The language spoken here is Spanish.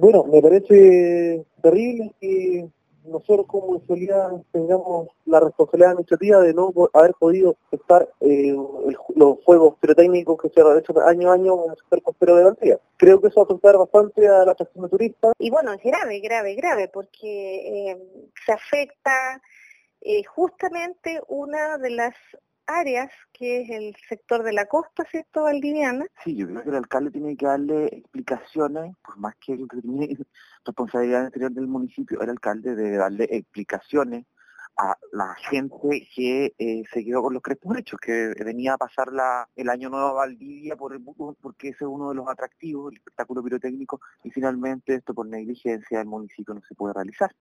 Bueno, me parece terrible que nosotros como municipalidad tengamos la responsabilidad administrativa de no haber podido estar los juegos pirotécnicos que se realizan año a año en el sector costero de Valdivia. Creo que eso va a afectar bastante a la atracción de turistas. Y bueno, es grave, porque se afecta justamente una de las áreas que es el sector de la costa, ¿cierto, valdiviana? Sí, yo creo que el alcalde tiene que darle explicaciones, por más que tiene responsabilidad anterior del municipio, el alcalde debe darle explicaciones a la gente que se quedó con los crespos hechos, que venía a pasar el año nuevo a Valdivia porque ese es uno de los atractivos, el espectáculo pirotécnico, y finalmente esto por negligencia del municipio no se puede realizar.